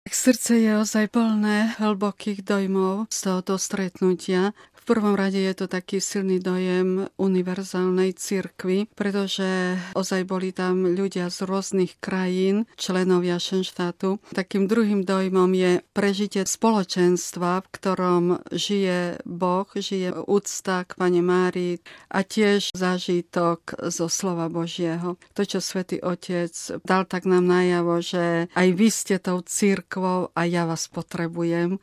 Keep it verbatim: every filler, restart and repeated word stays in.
Srdce je ozaj plné hlbokých dojmov z tohoto stretnutia. V prvom rade je to taký silný dojem univerzálnej cirkvi, pretože ozaj boli tam ľudia z rôznych krajín, členovia Schenštátu. Takým druhým dojmom je prežitie spoločenstva, v ktorom žije Boh, žije úcta k Pane Márii a tiež zážitok zo slova Božieho. To, čo Svätý Otec dal tak nám najavo, že aj vy ste tou cirkvou a ja vás potrebujem.